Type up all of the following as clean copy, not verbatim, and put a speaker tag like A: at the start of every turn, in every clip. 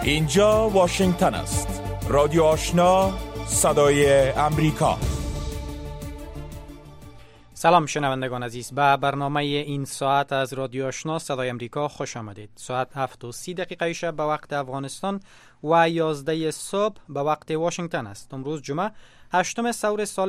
A: اینجا واشنگتن است. رادیو آشنا، صدای امریکا.
B: سلام شنوندگان عزیز، به برنامه این ساعت از رادیو آشنا صدای امریکا خوش آمدید. ساعت 7:30 شب به وقت افغانستان و 11 صبح به وقت واشنگتن است. امروز جمعه 8 ثور سال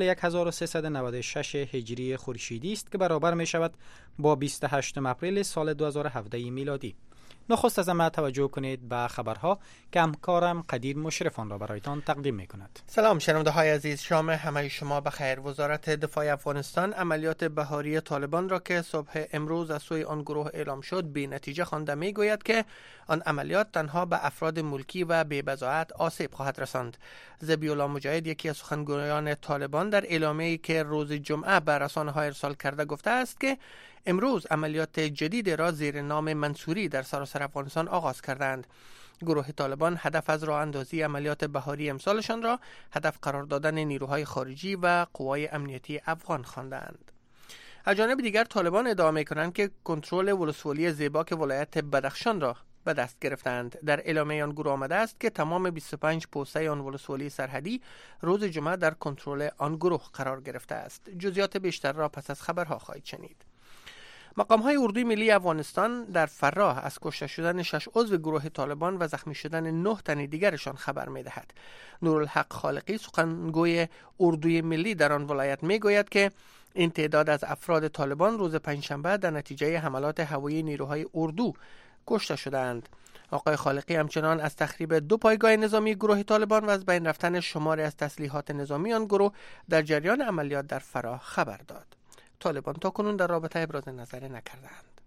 B: 1396 هجری خورشیدی است که برابر می شود با 28 اپریل سال 2017 میلادی. نخست از همه توجه کنید به خبرها که همکارم قدیر مشرفان را برایتان تقدیم می کند.
C: سلام شنونده های عزیز، شام همه شما بخیر. وزارت دفاع افغانستان عملیات بهاری طالبان را که صبح امروز از سوی آن گروه اعلام شد بی نتیجه خوانده می گوید که آن عملیات تنها به افراد ملکی و بی بضاعت آسیب خواهد رساند. ذبیح الله مجاهد، یکی از سخنگویان طالبان، در اعلامیه‌ای که روز جمعه به رسانه‌ها ارسال کرده گفته است که امروز عملیات جدید را زیر نام منصوری در سراسر افغانستان آغاز کردند. گروه طالبان هدف از راه اندازی عملیات بهاری امسالشان را هدف قرار دادن نیروهای خارجی و قوای امنیتی افغان خواندند. از جانب دیگر طالبان ادعا می‌کنند که کنترل ولسوالی زیباک ولایت بدخشان را به دست گرفتند. در اعلامیه آن گروه آمده است که تمام 25 پوسته آن ولسوالی سرحدی روز جمعه در کنترل آن گروه قرار گرفته است. جزئیات بیشتر را پس از خبرها خواهید شنید. مقام‌های اردوی ملی افغانستان در فراه از کشته شدن 6 عضو گروه طالبان و زخمی شدن 9 تن دیگرشان خبر می‌دهد. نورالحق خالقی، سخنگوی اردوی ملی در آن ولایت می‌گوید که این تعداد از افراد طالبان روز پنجشنبه در نتیجه حملات هوایی نیروهای اردو کشته شدند. آقای خالقی همچنان از تخریب 2 پایگاه نظامی گروه طالبان و از بین رفتن شماری از تسلیحات نظامی آن گروه در جریان عملیات در فراه خبر داد. طالبان تاکنون در رابطه ابراز نظر نکردند.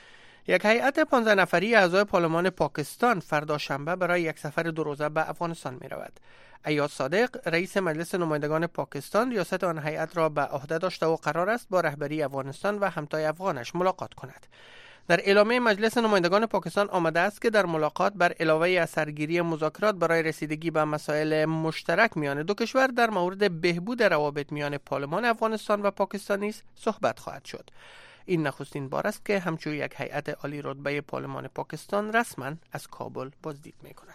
C: یک هیئت 15 نفری اعضای پارلمان پاکستان فردا شنبه برای یک سفر 2 روزه به افغانستان می رود. ایاد صادق، رئیس مجلس نمایندگان پاکستان، ریاست آن هیئت را به عهده داشته و قرار است با رهبری افغانستان و همتای افغانش ملاقات کند. در اعلامیه مجلس نمایندگان پاکستان آمده است که در ملاقات بر علاوه از سرگیری مذاکرات برای رسیدگی به مسائل مشترک میان دو کشور در مورد بهبود روابط میان پارلمان افغانستان و پاکستان نیز صحبت خواهد شد. این نخستین بار است که همچون یک هیئت عالی رتبه پارلمان پاکستان رسما از کابل بازدید می‌کند.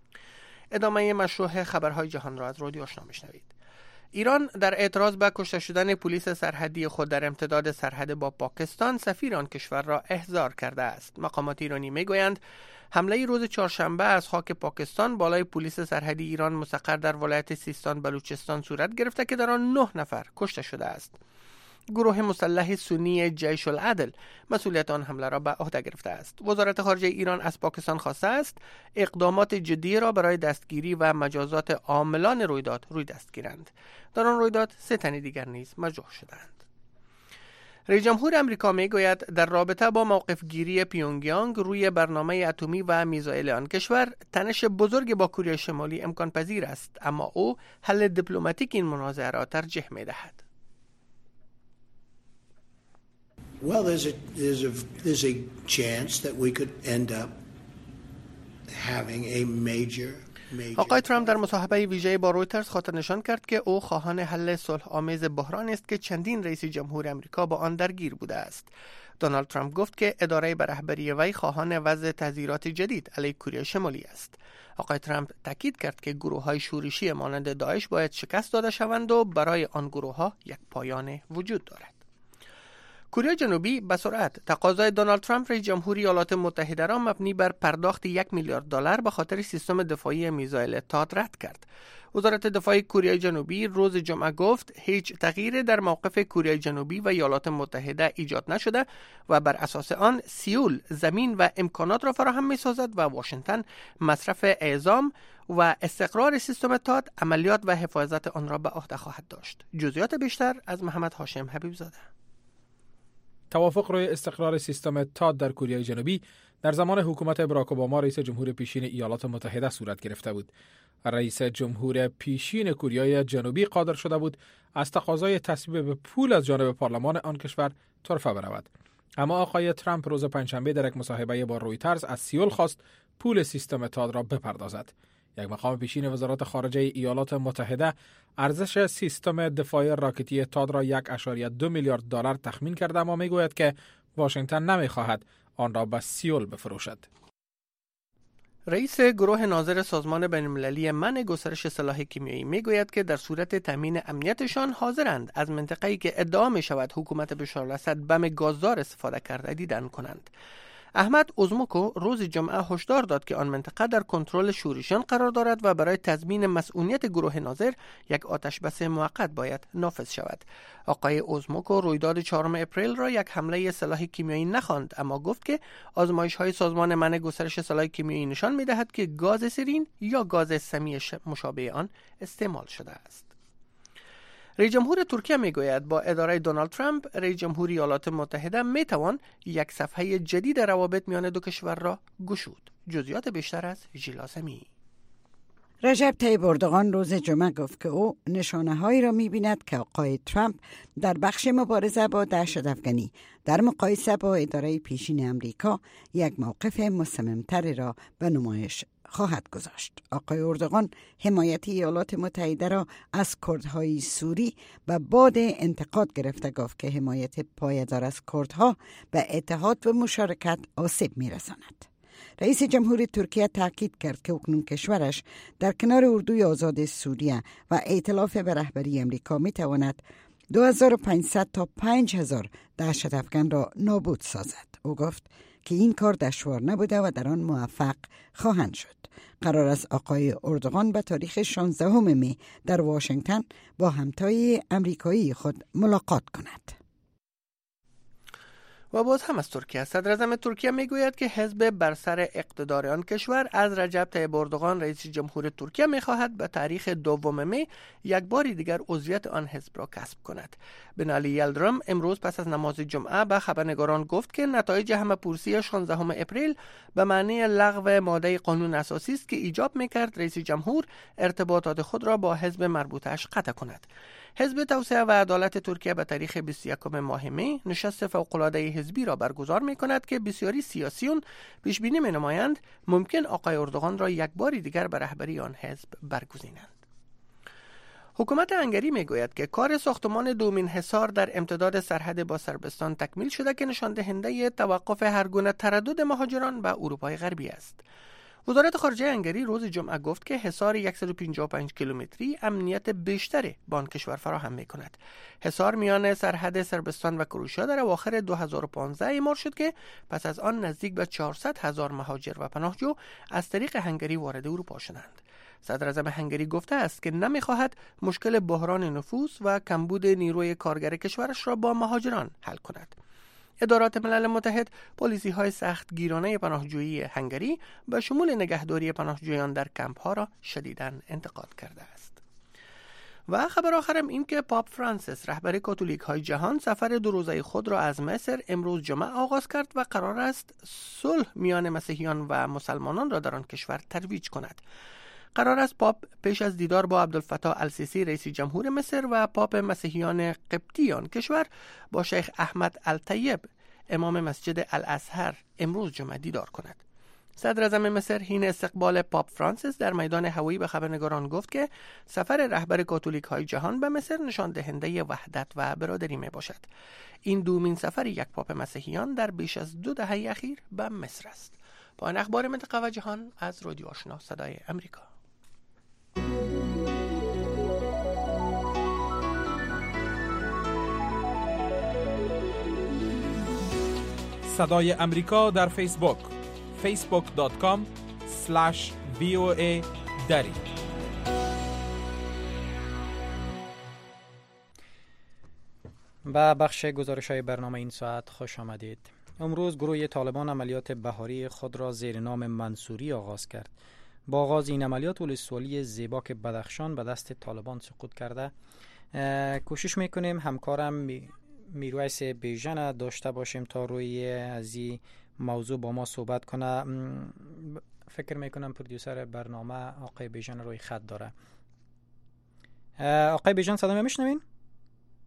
C: ادامه مشروع خبرهای جهان را از رادیو آشنا میشنوید. ایران در اعتراض به کشته شدن پلیس سرحدی خود در امتداد سرحد با پاکستان سفیر آن کشور را احضار کرده است. مقامات ایرانی میگویند حمله روز چهارشنبه از خاک پاکستان بالای پلیس سرحدی ایران مستقر در ولایت سیستان بلوچستان صورت گرفته که در آن 9 نفر کشته شده است. گروه مسلح سنی جیش العدل مسئولیت آن حمله را به عهده گرفته است. وزارت خارجه ایران از پاکستان خواسته است اقدامات جدی را برای دستگیری و مجازات عاملان رویداد روی دست گیرند. در آن رویداد 3 تن دیگر نیز مجروح شدند. رئیس جمهور آمریکا میگوید در رابطه با موقف گیری پیونگیانگ روی برنامه اتمی و میزایل آن کشور تنش بزرگ با کره شمالی امکان پذیر است، اما او حل دیپلماتیک این منازعه را ترجیح میدهد.
D: Well, there's a chance that we could end up having a major.
C: آقای ترامپ در مصاحبه ویژه‌ای با رویترز خاطر نشان کرد که او خواهان حل صلح آمیز بحرانی است که چندین رئیس جمهور آمریکا با آن درگیر بوده است. دونالد ترامپ گفت که اداره به رهبری وی خواهان وضع تحذیرات جدید علیه کره شمالی است. آقای ترامپ تاکید کرد که گروه‌های شورشی مانند داعش باید شکست داده شوند و برای آن گروه‌ها یک پایان وجود دارد. کره جنوبی به سرعت تقاضای دونالد ترامپ رئیس جمهوری ایالات متحده را مبنی بر پرداخت 1 میلیارد دلار به خاطر سیستم دفاعی میزایل تاد رد کرد. وزارت دفاع کره جنوبی روز جمعه گفت هیچ تغییری در موقف کره جنوبی و ایالات متحده ایجاد نشده و بر اساس آن سئول زمین و امکانات را فراهم می‌سازد و واشنگتن مصرف اعزام و استقرار سیستم تاد، عملیات و حفاظت آن را به عهده خواهد داشت. جزئیات بیشتر از محمد هاشم حبیب زاده.
E: توافق روی استقرار سیستم تاد در کره جنوبی در زمان حکومت باراک اوباما رئیس جمهور پیشین ایالات متحده صورت گرفته بود. رئیس جمهور پیشین کره جنوبی قادر شده بود از تقاضای تصویب به پول از جانب پارلمان آن کشور طرفه برود. اما آقای ترامپ روز پنجشنبه در یک مصاحبه با رویترز از سئول خواست پول سیستم تاد را بپردازد. یک مقام پیشین وزارت خارجه ایالات متحده ارزش سیستم دفاعی راکتی تاد را 1.2 میلیارد دلار تخمین کرده، اما میگوید که واشنگتن نمیخواهد آن را به سئول بفروشد.
C: رئیس گروه ناظر سازمان بین‌المللی منع گسترش سلاح کیمیایی میگوید که در صورت تامین امنیتشان حاضرند از منطقه‌ای که ادعا می شود حکومت بشار الاسد بم گازدار استفاده کرده دیدن کنند. احمد اوزموکو روز جمعه هشدار داد که آن منطقه در کنترل شورشیان قرار دارد و برای تضمین مسئولیت گروه ناظر یک آتشبس موقت باید نافذ شود. آقای اوزموکو رویداد 4 اپریل را یک حمله سلاح کیمیایی نخواند، اما گفت که آزمایش‌های سازمان منع گسترش سلاح کیمیایی نشان می‌دهد که گاز سرین یا گاز سمی مشابه آن استعمال شده است. رئیس جمهور ترکیه میگوید با اداره دونالد ترامپ رئیس جمهور ایالات متحده میتوان یک صفحه جدید روابط میان دو کشور را گشود. جزئیات بیشتر از ژیلاسمی.
F: رجب طیب اردوغان روز جمعه گفت که او نشانه‌هایی را می‌بیند که آقای ترامپ در بخش مبارزه با دهشت‌افکنی در مقایسه با اداره پیشین امریکا یک موقف مصمم‌تری را به نمایش خواهد گذاشت. آقای اردوغان حمایت ایالات متحده را از کردهای سوری به باد انتقاد گرفته گفت که حمایت پایدار از کردها به اتحاد و مشارکت آسیب می‌رساند. رئیس جمهور ترکیه تاکید کرد که اکنون کشورش در کنار اردوی آزاد سوریه و ائتلاف به رهبری امریکا می‌تواند 2500 تا 5000 دهشت‌افکن را نابود سازد. او گفت که این کار دشوار نبوده و در آن موفق خواهند شد. قرار است آقای اردوغان به تاریخ 16 می در واشنگتن با همتای امریکایی خود ملاقات کند.
C: و باز هم از ترکیه. صدر اعظم ترکیه میگوید که حزب بر سر اقتدار آن کشور از رجب طیب اردوغان رئیس جمهور ترکیه میخواهد به تاریخ 2 می یک بار دیگر عضویت آن حزب را کسب کند. بنالی یلدرم امروز پس از نماز جمعه به خبرنگاران گفت که نتایج همه‌پرسی 16 اپریل به معنی لغو ماده قانون اساسی است که ایجاب میکرد رئیس جمهور ارتباطات خود را با حزب مربوطه‌اش قطع کند. حزب توسعه و عدالت ترکیه به تاریخ 21 ماه می نشست فوق‌العاده حزبی را برگزار می‌کند که بسیاری سیاسیون پیش بینی می‌نمایند ممکن آقای اردوغان را یک بار دیگر به رهبری آن حزب برگزینند. حکومت هنگری میگوید که کار ساختمان دومین حصار در امتداد سرحد با صربستان تکمیل شده که نشان دهنده توقف هر گونه تردد مهاجران به اروپای غربی است. وزارت خارجه هنگری روز جمعه گفت که حصار 155 کیلومتری امنیت بیشتری به آن کشور فراهم می‌کند. حصار میان سرحد صربستان و کروشیا در اواخر 2015 اعمال شد که پس از آن نزدیک به 400,000 مهاجر و پناهجو از طریق هنگری وارد اروپا شدند. صدر اعظم هنگری گفته است که نمی‌خواهد مشکل بحران نفوس و کمبود نیروی کارگر کشورش را با مهاجران حل کند. ادارات ملل متحد پالیسی‌های سخت گیرانه پناهجویی هنگری به شمول نگهداری پناهجویان در کمپ‌ها را شدیداً انتقاد کرده است. و خبر آخرم این که پاپ فرانسیس رهبر کاتولیک‌های جهان سفر 2 روزه خود را از مصر امروز جمعه آغاز کرد و قرار است صلح میان مسیحیان و مسلمانان را در آن کشور ترویج کند. قرار است پاپ پیش از دیدار با عبدالفتاح السیسی رئیس جمهور مصر و پاپ مسیحیان قبطی آن کشور با شیخ احمد الطیب امام مسجد الازهر امروز جمعه دیدار کند. صدر اعظم مصر حین استقبال پاپ فرانسیس در میدان هوایی به خبرنگاران گفت که سفر رهبر کاتولیک‌های جهان به مصر نشان دهنده وحدت و برادری می باشد. این دومین سفر یک پاپ مسیحیان در بیش از 2 دهه اخیر به مصر است. پایان اخبار منطقه و جهان از رادیو آشنا صدای امریکا.
A: صدای امریکا در فیسبوک facebook.com/VOA دری.
B: به بخش گزارش‌های برنامه این ساعت خوش آمدید. امروز گروه طالبان عملیات بهاری خود را زیر نام منصوری آغاز کرد. با آغاز این عملیات ولسوالی زیباک بدخشان به دست طالبان سقوط کرده. کوشش میکنیم همکارم میرویس بیژن داشته باشیم تا روی از این موضوع با ما صحبت کنه. فکر میکنم پرودیوسر برنامه آقای بیژن روی خط داره. آقای بیژن صدا میشنوین؟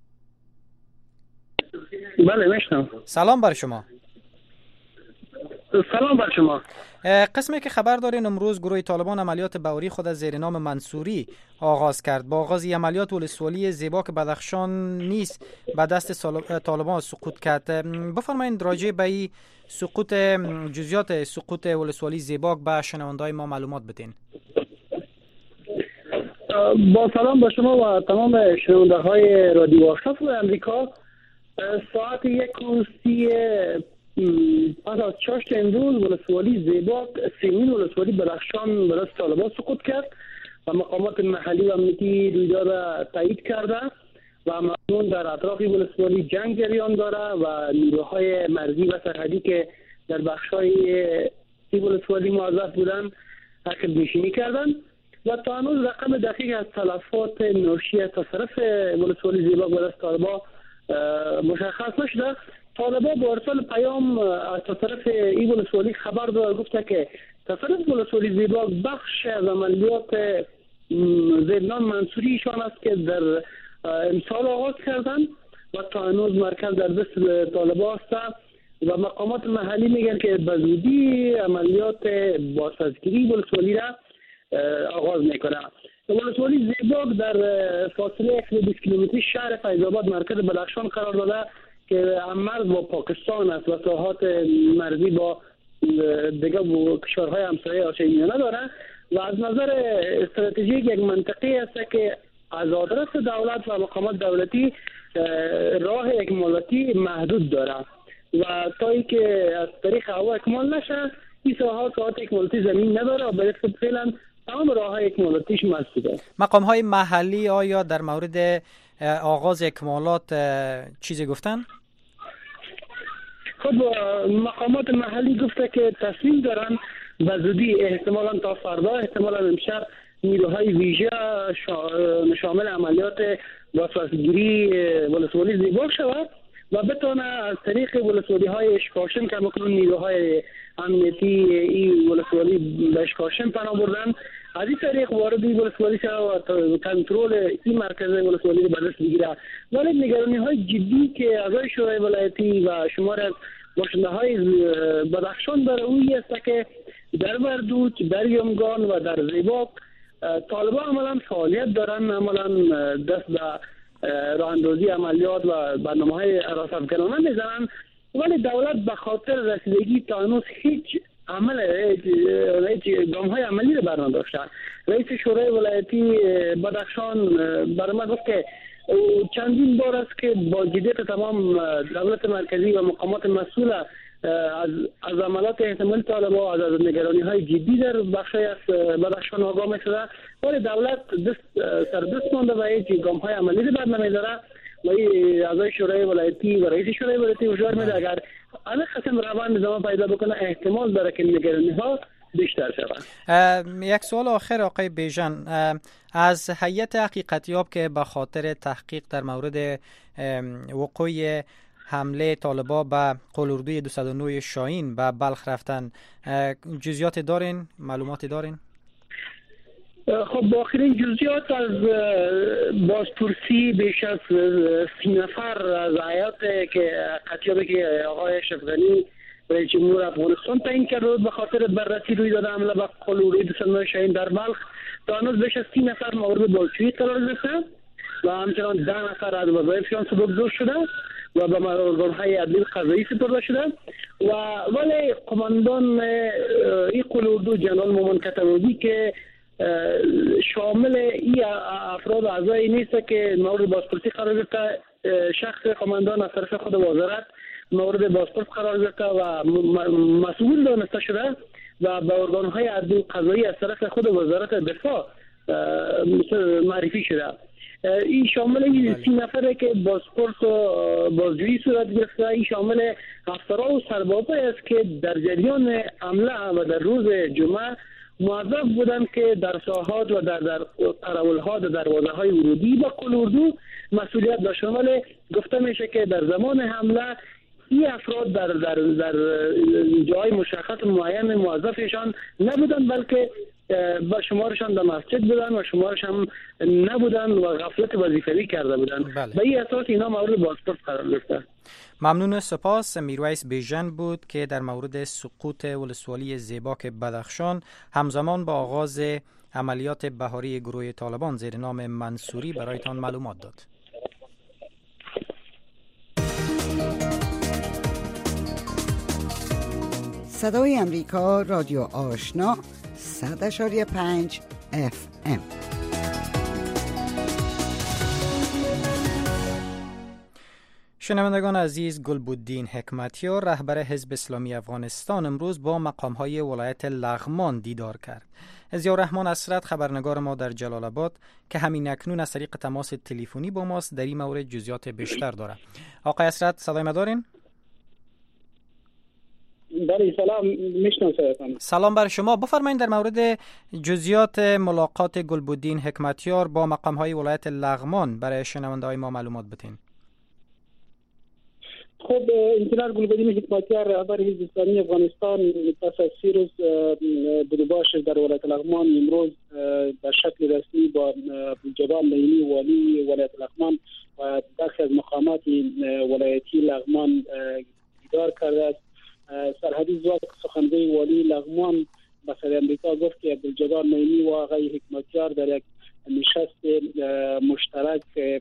G: بله میشنم.
B: سلام بر شما.
G: سلام بر شما.
B: قسمی که خبر دارین امروز گروه طالبان عملیات بهاری خود از زیر نام منصوری آغاز کرد. با آغاز عملیات ولسوالی زیبا که بدخشان نیست به دست طالبان سقوط کرد. بفرمایید راجع به این سقوط، جزئیات سقوط ولسوالی زیبا به شنونده‌های ما معلومات بدین.
G: با سلام با شما و تمام شنونده‌های رادیو آشنا امریکا. ساعت 1:30 پس از چاشت امروز ولسوالی زیبا، سیمین ولسوالی بدخشان به دست طالبان سقوط کرد و مقامات محلی و امنیتی رویداد را تایید کرده و مردم در اطراف ولسوالی جنگ جریان داره و نیروهای مرزی و سرحدی که در بخش‌های ولسوالی موظف بودن حرکت نشینی کردن و تا هنوز رقم دقیق از تلفات ناشی از تصرف ولسوالی زیبا به دست طالبان مشخص نشده. طالبان با ارسال پیام از طرف این ولسوالی خبر داد، گفته که تصرف ولسوالی زیبا بخش از عملیات زیرنام منصوریشان است که در امسال آغاز کردن و تا هنوز مرکز در دست طالبان است و مقامات محلی میگن که به زودی عملیات بازسازگیری ولسوالی را آغاز میکنه. ولسوالی زیبا در فاصله 20 کیلومتری شهر فیض‌آباد مرکز بدخشان قرار داده که مرز با پاکستان است و ساحات مرزی با دیگه کشورهای همسایه آسیای میانه داره و از نظر استراتژیک یک منطقه است که از آدرس دولت و مقامات دولتی راه اکمالاتی محدود داره و تا ای که از طریق هوا اکمال نشه این ساحات اکمالاتی زمین نداره و برای فعلا تمام راه‌های اکمالاتیش مسدوده.
B: مقام‌های محلی آیا در مورد آغاز اکمالات چیزی گفتن؟
G: خب مقامات محلی گفته که تصمیم دارن به زودی احتمالاً تا فردا احتمالاً امشب نیروهای ویژه شامل عملیات بازسازگیری ولسوالی زیبا شود و بتونه از طریق ولسوالی‌های اشکاشم که مکنون نیروهای امنیتی این ولسوالی به اشکاشم پناه بردن از این طریق وارد این ولسوالی شود و کنترل این مرکز ولسوالی رو به دست بگیره. ولی نگرانی‌های جدی که اعضای شورای ولایتی و شمار از باشنده‌های بدخشان داره اویی است که در بردوچ، در یمگان و در زیباک طالبان عملاً فعالیت دارن، عملاً دست به راه اندازی عملیات و برنامه‌های راس‌افکنانه میزنن، ولی دولت به خاطر رسیدگی تا هنوز هیچ گام‌های عملی رو برنداشتن. رئیس شورای ولایتی بدخشان برای ما گفت که چندین بار است که با جدیت تمام دولت مرکزی و مقامات مسئول از عملات احتمالی طالبان از نگرانی‌های جدی در بخشی از بدخشان آگاه می‌شده، ولی دولت سردست مانده و هیچ گام‌های عملی رو بر نمی‌داره و اعضای شورای ولایتی و رئیس شورای ولایتی هشدار میده اگر این قسم روند ادامه پیدا بکنه احتمال داره که نگرانی‌ها بیشتر شود.
B: یک سوال آخر آقای بیژن، از هیئت حقیقتیاب که به خاطر تحقیق در مورد وقوع حمله طالبان به قلاردوی 209 شاهین به بلخ رفتن جزئیات دارین، معلوماتی دارین؟
G: خب با آخرین جزئیات از بازپرسی بیش از 30 نفر از هیئت که قطیابی که آقای اشرف غنی رئیس جمهور افغانستان تعیین کرده به خاطر بررسی روی داده حمله به قلاردوی 209 شاهین در بلخ تا هنوز بیش از 30 نفر مورد بازجویی قرار گرفته و همچنان 10 نفر از وظایفشان سبکدار شده و به ارگان‌های عدلی قضایی سپرده شده ولی قماندان این قلاردو جنرال مومن کتبی که شامل این افراد اعضای نیست که مورد بازپرسی قرار گرفته، شخص قماندان از طرف خود وزارت مورد بازپرس قرار گرفته و مسئول دانسته شده و به ارگان‌های عدلی قضایی از طرف خود وزارت دفاع معرفی شده. این شامل این 30 نفره که بازپرس و بازجویی صورت گرفته، این شامل افسران و سربازایی است که در جریان حمله و در روز جمعه موظف بودند که در ساحات و در قراول‌ها و دروازه‌های ورودی به قلاردو مسئولیت داشتند، ولی گفته میشه که در زمان حمله این افراد در جای مشخص معین موظفشان نبودند بلکه و شمارشان در مسجد بودن و شمارش هم نبودن و غفلت وظیفه‌ای کرده بودن.
B: بله.
G: به این اساس اینا مورد بازپرس قرار گرفتن.
B: ممنون. سپاس. میرویس بیژن بود که در مورد سقوط ولسوالی زیباک بدخشان همزمان با آغاز عملیات بهاری گروه طالبان زیر نام منصوری برایتان معلومات داد.
F: صدای امریکا، رادیو آشنا 100.5 FM.
B: شنوندگان عزیز، گلبودین حکمتیار رهبر حزب اسلامی افغانستان امروز با مقام‌های ولایت لغمان دیدار کرد. ضیاءالرحمن اسرت خبرنگار ما در جلال آباد که همین اکنون از طریق تماس تلفنی با ماست در این مورد جزئیات بیشتر داره. آقای اسرت صدای ما دارین؟
H: بله سلام، میشناسم.
B: سلام بر شما. بفرمایید در مورد جزئیات ملاقات گلبودین حکمتیار با مقام‌های ولایت لغمان برای شنونده‌های ما معلومات بدین.
H: خب انجینر گلبودین حکمتیار رهبر حزب اسلامی افغانستان پس از 3 روز بدوباش در ولایت لغمان امروز به شکل رسمی با عبدالجبار نعیمی والی ولایت لغمان و برخی از مقامات ولایتی لغمان دیدار کرده است. سرحدی زوج سخنگوی والی لغمان به صدای امریکا گفت که عبدالجبار نعیمی و آقای حکمتیار در یک نشست مشترک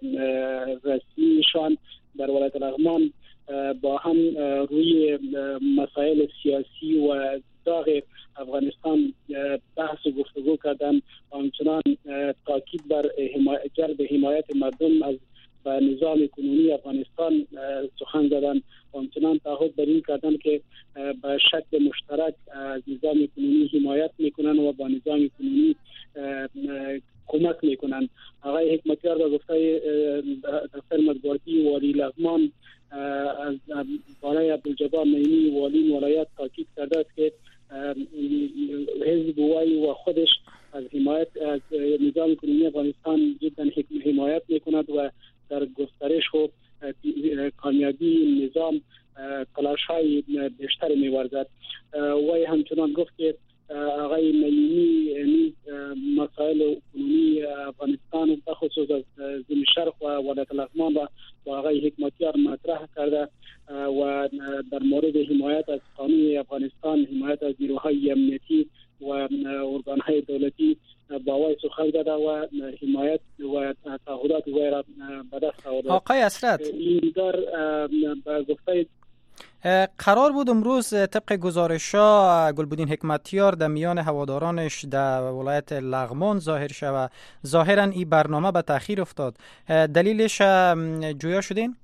H: رسمیشان در ولایت لغمان با هم روی مسائل سیاسی و داغ افغانستان بحث و گفتگو کردن و همچنان تاکید بر جلب حمایت مردم از نظام کنونی افغانستان سخن زدن و همچنان تعهد بر این کردن که به شکل مشترک از نظام کنونی حمایت میکنن و با نظام کنونی کمک میکنن. آقای حکمتیار در گفتگوی دفتر مطبوعاتی والی لغمان از بالای عبدالجبار نعیمی والی ولایت تاکید کرده است که حزب وی و خودش از حمایت از نظام کنونی افغانستان جدا حمایت میکند و در گسترش و کامیابی نظام تلاش‌های بیشتر می‌ورزد. وی همچنان گفت که آقای نعیمی مسائل کنونی افغانستان و بخصوص از ضمن شرق و ولایت لغمان را با آقای حکمتیار مطرح کرده و در مورد حمایت از قانون افغانستان، حمایت از نیروهای امنیتی و ارگان‌های دولتی با وی سخن زده و حمایت و تعهدات وی را به دست آورده.
B: آقای اسرت،
H: این دیدار به گفته
B: قرار بود امروز طبق گزارش‌ها گلبودین حکمتیار در میان هوادارانش در ولایت لغمان ظاهر شود. ظاهراً این برنامه به تأخیر افتاد. دلیلش جویا شدین؟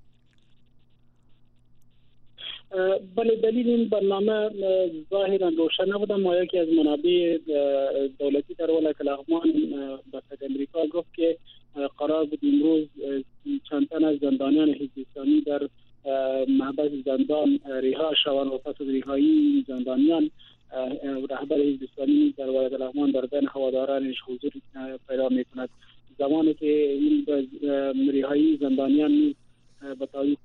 H: بله، دلیل این برنامه ظاهراً روشن نبود، اما یکی از منابع دولتی در ولایت لغمان به صدای امریکا گفت که قرار بود امروز چند تن از زندانیان حزب اسلامی در محبس زندان رها شوند و پس از رهایی زندانیان رهبر حزب اسلامی در ولایت لغمان در بین هوادارانش حضور پیدا می‌کند. زمانی که این رهایی زندانیان به تاریخ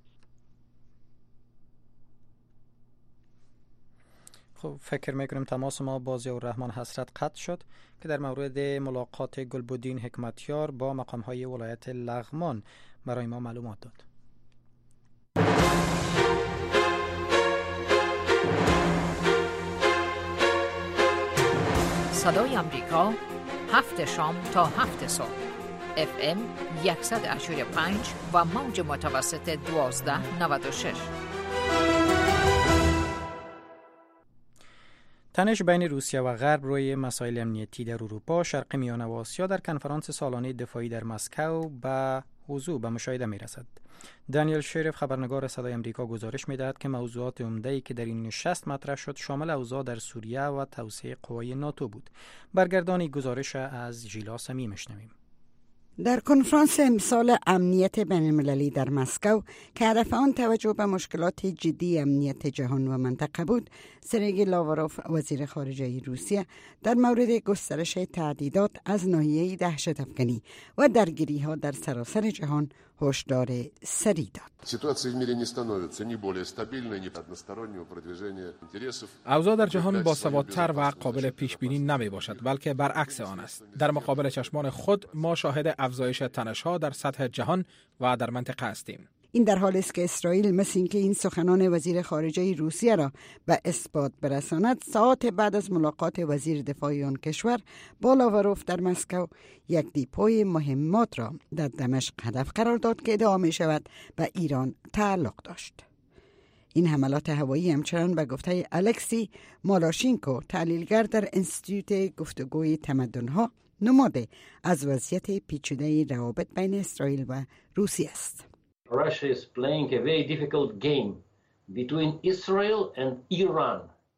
B: خب فکر میکنم تماس ما با ضیاءالرحمن حسرت قطع شد که در مورد ملاقات گلبودین حکمتیار با مقام‌های ولایت لغمان برای ما معلومات داد.
I: صدای امریکا 7 شام تا 7 صبح FM 100.5 و موج متوسط 1296.
B: تنش بین روسیه و غرب روی مسائل امنیتی در اروپا، شرق میانه و آسیا در کنفرانس سالانه دفاعی در مسکو به حضور به مشاهده می‌رسد. دانیل شریف خبرنگار صدای امریکا گزارش می‌دهد که موضوعات عمده‌ای که در این نشست مطرح شد شامل اوضاع در سوریه و توسعه قوای ناتو بود. برگردانی گزارش از ژیلا سمی می‌شنویم.
F: در کنفرانس امسال امنیت بین‌المللی در مسکو که هدف آن توجه به مشکلات جدی امنیت جهان و منطقه بود، سرگئی لاوروف وزیر خارجه روسیه در مورد گسترش تهدیدات از ناحیه دهشت‌افکنی و درگیری‌ها در سراسر جهان هشدار سری داد.
E: اوضاع در جهان باسوادتر و قابل پیش بینی نمی باشد، بلکه برعکس آن است. در مقابل چشمان خود ما شاهد افزایش تنش‌ها در سطح جهان و در منطقه هستیم. این در حالی است که اسرائیل مثل اینکه این سخنان وزیر خارجه روسیه را به اثبات برساند، ساعات بعد از ملاقات وزیر دفاع آن کشور با لاوروف در مسکو یک دیپوی مهمات را در دمشق هدف قرار داد که ادعا می شود به ایران تعلق داشت. این حملات هوایی همچنان به گفته الکسی مالاشینکو، تحلیلگر در انستیتوت گفتگوی تمدن‌ها، نماد از وضعیت پیچیده روابط بین اسرائیل و روسیه است.
J: Russia is playing a very difficult game between Israel and Iran.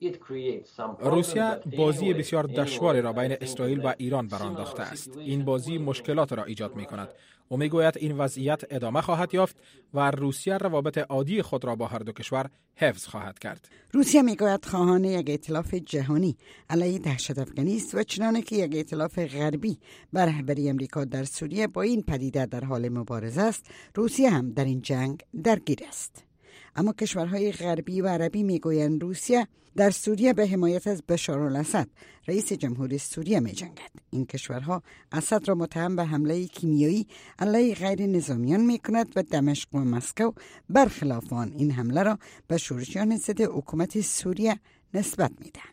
E: روسیه بازی بسیار دشواری را بین اسرائیل و ایران برانداخته است. این بازی مشکلات را ایجاد می کند و می گوید این وضعیت ادامه خواهد یافت و روسیه روابط عادی خود را با هر دو کشور حفظ خواهد کرد. روسیه می گوید خواهان یک ائتلاف جهانی علیه دهشت‌افکنی است و چنانه که یک ائتلاف غربی بر رهبری امریکا در سوریه با این پدیده در حال مبارزه است، روسیه هم در این جنگ درگیر است. اما کشورهای غربی و عربی میگویند روسیه در سوریه به حمایت از بشار الاسد رئیس جمهوری سوریه می جنگد. این کشورها اسد را متهم به حمله کیمیایی علیه غیر نظامیان می کند و دمشق و مسکو برخلاف آن این حمله را به شورشیان ضد حکومت سوریه نسبت می دهند.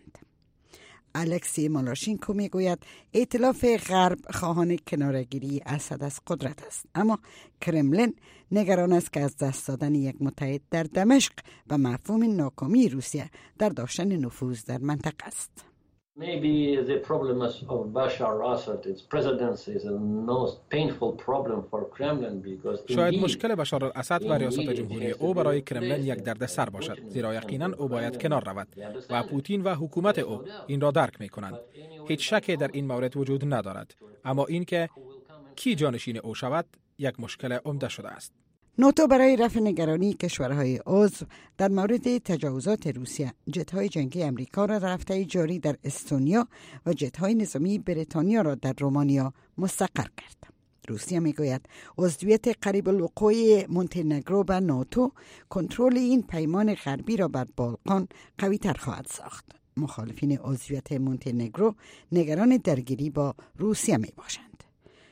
E: الکسی مالاشینکو می گوید ائتلاف غرب خواهان کناره‌گیری اسد از قدرت است، اما کرملین نگران است که از دست دادن یک متحد در دمشق به مفهوم ناکامی روسیه در داشتن نفوذ در منطقه است.
J: Maybe the problem of Bashar al-Assad, its presidency, is the most painful problem for Kremlin because
E: شاید مشکل بشار الاسد و ریاست جمهوری او برای کرملین یک دردسر باشد، زیرا یقینا او باید کنار رود و پوتین و حکومت او این را درک می کنند. هیچ شکی در این مورد وجود ندارد، اما این که کی جانشین او شود یک مشکل عمده شده است. ناتو برای رفع نگرانی کشورهای عضو در مورد تجاوزات روسیه، جت‌های جنگی امریکا را در هفته جاری در استونیا و جت‌های نظامی بریتانیا را در رومانیا مستقر کرد. روسیه میگوید عضویت قریب الوقوع مونتنگرو به ناتو کنترل این پیمان غربی را بر بالکان قوی‌تر خواهد ساخت. مخالفین عضویت مونتنگرو نگران درگیری با روسیه میباشند.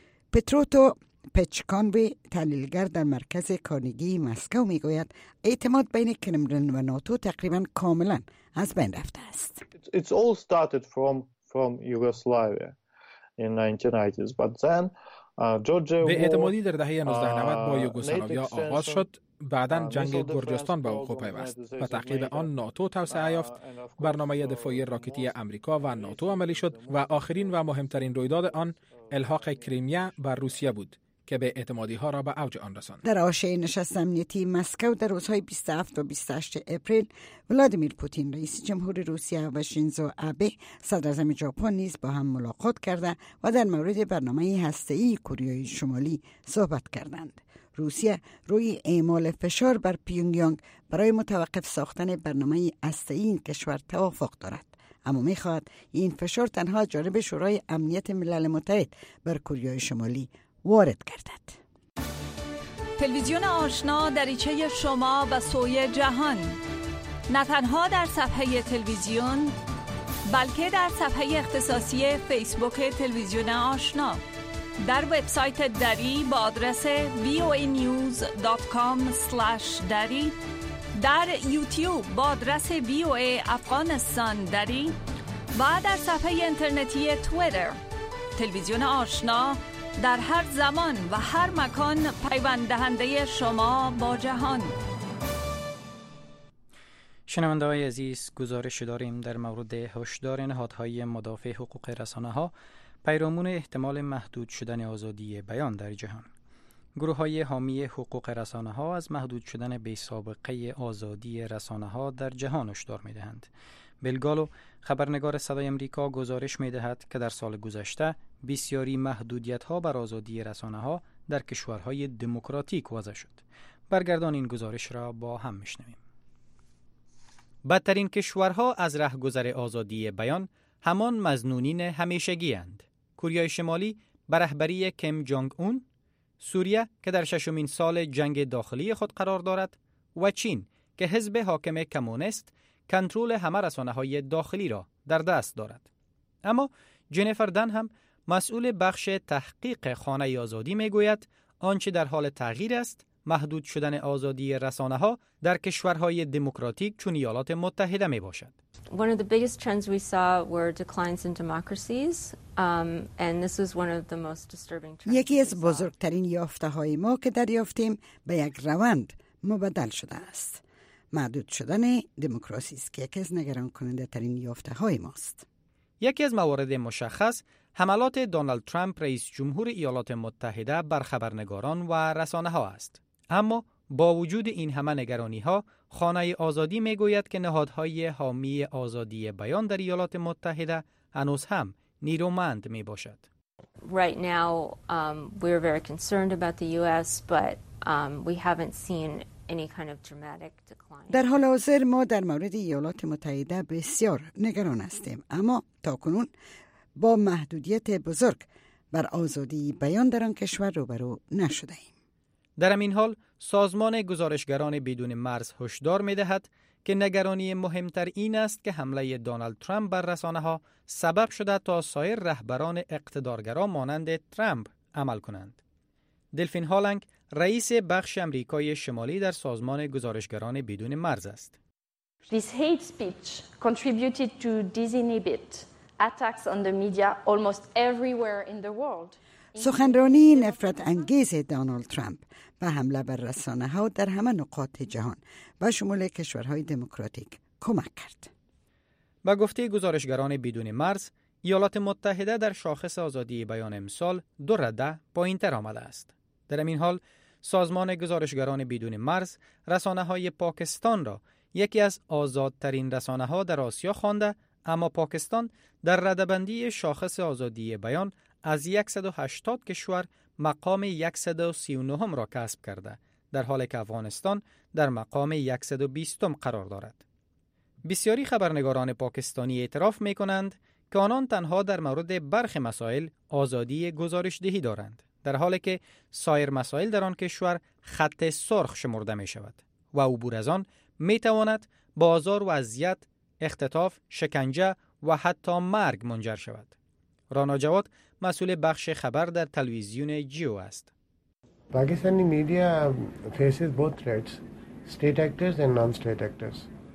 E: پتروتو پچکانوی، تحلیلگر در مرکز کارنگی مسکو، میگوید اعتماد بین کرملین و ناتو تقریبا کاملا از بین رفته است.
K: It's all started from Yugoslavia in 1990s, but then Georgia
E: به اعتمادی در دهه 1990 با یوگسلاویا آغاز شد، بعداً جنگ گرجستان به وقوع پیوست و تعقیب آن ناتو توسعه یافت. برنامه دفاعی راکتی امریکا و ناتو عملی شد و آخرین و مهمترین رویداد آن الحاق کریمیا بر روسیه بود که به اعتمادی ها را به اوج آن رساند. در حاشیه نشست امنیتی مسکو در روزهای 27 و 28 اپریل، ولادیمیر پوتین رئیس جمهور روسیه و شینزو آبه صدر اعظم ژاپن نیز با هم ملاقات کرده و در مورد برنامه هسته‌ای کره شمالی صحبت کردند. روسیه روی اعمال فشار بر پیونگیانگ برای متوقف ساختن برنامه هسته‌ای این کشور توافق دارد، اما می‌خواهد این فشار تنها جانب شورای امنیت ملل متحد بر کره شمالی وارد گردد.
L: تلویزیون آشنا دریچه شما به سوی جهان، نه تنها در صفحه تلویزیون بلکه در صفحه اختصاصی فیسبوک تلویزیون آشنا، در وبسایت دری با آدرس voanews.com/dari، در یوتیوب با آدرس VOA افغانستان دری و در صفحه اینترنتی توییتر. تلویزیون آشنا در هر زمان و هر مکان پیوند دهنده شما با جهان.
B: شنونده‌های عزیز، گزارش داریم در مورد هشدار نهادهای مدافع حقوق رسانه‌ها پیرامون احتمال محدود شدن آزادی بیان در جهان. گروه‌های حامی حقوق رسانه‌ها از محدود شدن بی‌سابقه آزادی رسانه‌ها در جهان هشدار می‌دهند. بلگالو، خبرنگار صدای امریکا، گزارش می‌دهد که در سال گذشته بسیاری محدودیت‌ها بر آزادی رسانه‌ها در کشورهای دموکراتیک وضع شد. برگردان این گزارش را با هم می‌شنویم. بدترین کشورها از رهگذر آزادی بیان همان مظنونین همیشگی اند. کره شمالی به رهبری کیم جونگ اون سوریه که در 6مین سال جنگ داخلی خود قرار دارد و چین که حزب حاکم کمونیست کنترل همه رسانه‌های داخلی را در دست دارد. اما جنیفر دنهم مسئول بخش تحقیق خانه آزادی میگوید آنچه در حال تغییر است محدود شدن آزادی رسانه‌ها در کشورهای دموکراتیک چون ایالات متحده می باشد.
M: One of the biggest trends we saw were declines in democracies, and this was one of the most disturbing trends.
F: یکی از بزرگترین یافته‌های ما که دریافتیم به یک روند مبدل شده است. محدود شدن دموکراسی است که یکی از نگران کننده ترین یافته‌های ماست.
B: یکی از موارد مشخص حملات دونالد ترامپ رئیس جمهور ایالات متحده بر خبرنگاران و رسانه‌ها است. اما با وجود این همه نگرانی‌ها، خانه آزادی میگوید که نهادهای حامی آزادی بیان در ایالات متحده هنوز هم نیرومند می باشد.
M: Right now, we're very concerned about the U.S., but we haven't seen any kind of dramatic decline.
F: در حال حاضر ما در مورد ایالات متحده بسیار نگران هستیم، اما تاکنون با محدودیت بزرگ بر آزادی بیان در آن کشور روبرو نشده ایم.
B: در همین حال سازمان گزارشگران بدون مرز هشدار می‌دهد که نگرانی مهمتر این است که حمله دونالد ترامپ بر رسانه‌ها سبب شده تا سایر رهبران اقتدارگرا مانند ترامپ عمل کنند. دلفین هالنگ رئیس بخش امریکای شمالی در سازمان گزارشگران بدون مرز است.
N: This hate speech contributed to disinhibit attacks on the media almost everywhere in the world.
F: سخنرانی نفرت انگیز دونالد ترامپ و حمله بر رسانه‌ها در همه نقاط جهان و شمول کشورهای دموکراتیک کمک کرد.
B: با گفته گزارشگران بدون مرز، ایالات متحده در شاخص آزادی بیان امسال 2 رده پایین‌تر آمده است. در این حال سازمان گزارشگران بدون مرز رسانه‌های پاکستان را یکی از آزادترین رسانه‌ها در آسیا خوانده، اما پاکستان در رده‌بندی شاخص آزادی بیان از 180 کشور مقام 139 را کسب کرده، در حالی که افغانستان در مقام 120 قرار دارد. بسیاری خبرنگاران پاکستانی اعتراف می کنند که آنان تنها در مورد برخی مسائل آزادی گزارش دهی دارند، در حالی که سایر مسائل در آن کشور خط سرخ شمرده می شود و عبور از آن می تواند به آزار و اذیت، اختطاف، شکنجه و حتی مرگ منجر شود. رانا جواد مسئول بخش خبر در تلویزیون جیو است.
O: Pakistani media faces both threats, state actors and non-state actors,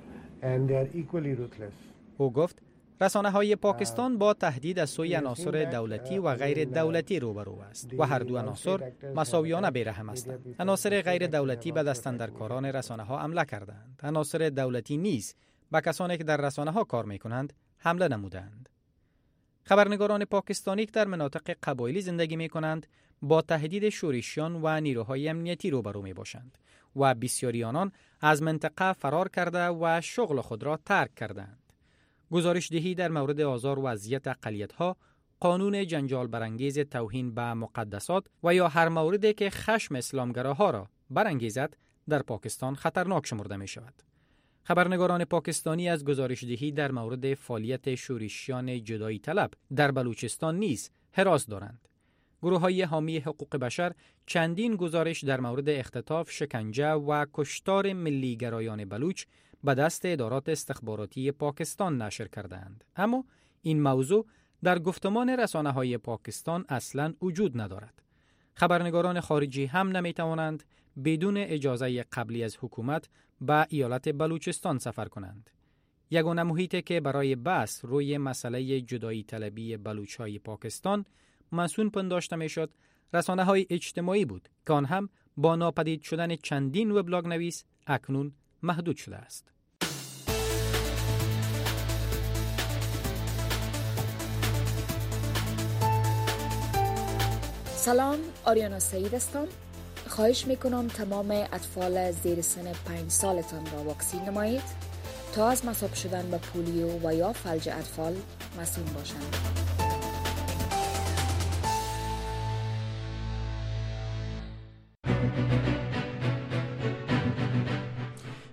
O: and they are equally ruthless.
B: او گفت رسانه‌های پاکستان با تهدید از سوی عناصر دولتی و غیر دولتی روبرو است و هر دو عناصر مساویانه بی‌رحم هستند. عناصر غیر دولتی به دستاندرکاران رسانه‌ها حمله کردند. عناصر دولتی نیز به کسانی که در رسانه‌ها کار می‌کنند حمله نمودند. خبرنگاران پاکستانی که در مناطق قبایلی زندگی می‌کنند با تهدید شورشیان و نیروهای امنیتی روبرو می‌باشند و بسیاری آنان از منطقه فرار کرده و شغل خود را ترک کردند. گزارش دهی در مورد آزار و اذیت اقلیت‌ها، قانون جنجال برانگیز توهین به مقدسات و یا هر موردی که خشم اسلامگراها را برانگیزد در پاکستان خطرناک شمرده می‌شود. خبرنگاران پاکستانی از گزارش دهی در مورد فعالیت شورشیان جدایی طلب در بلوچستان نیز هراس دارند. گروه‌های حامی حقوق بشر چندین گزارش در مورد اختطاف، شکنجه و کشتار ملیگرایان بلوچ به دست ادارات استخباراتی پاکستان نشر کردند. اما این موضوع در گفتمان رسانه‌های پاکستان اصلاً وجود ندارد. خبرنگاران خارجی هم نمی‌توانند بدون اجازه قبلی از حکومت به ایالت بلوچستان سفر کنند. یگانه محیطی که برای بحث روی مسئله جدایی طلبی بلوچ‌های پاکستان مسئول پنداشته می‌شد، رسانه‌های اجتماعی بود که آن هم با ناپدید شدن چندین وبلاگ نویس اکنون محدود شده است.
P: سلام، آریانا سعید هستم. خواهش میکنم تمام اطفال زیر سن 5 سالتان را واکسین نمایید تا از مصاب شدن به پولیو و یا فلج اطفال مسئول باشند.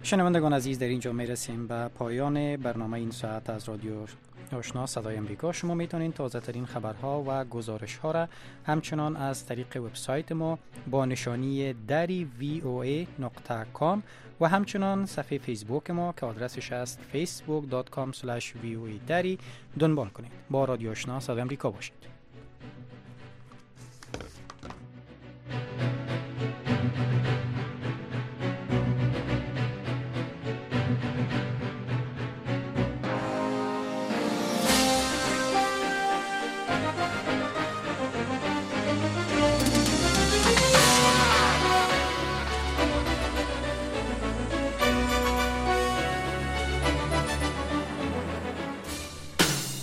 B: شنوندگان عزیز، در اینجا میرسیم به پایان برنامه این ساعت از رادیو آشنا صدای امریکا. شما میتونید تازه ترین خبرها و گزارش ها را همچنان از طریق وبسایت ما با نشانی دری voa.com و همچنان صفحه فیسبوک ما که آدرسش است facebook.com/voa دری دنبال کنید. با رادیو آشنا صدای امریکا باشید.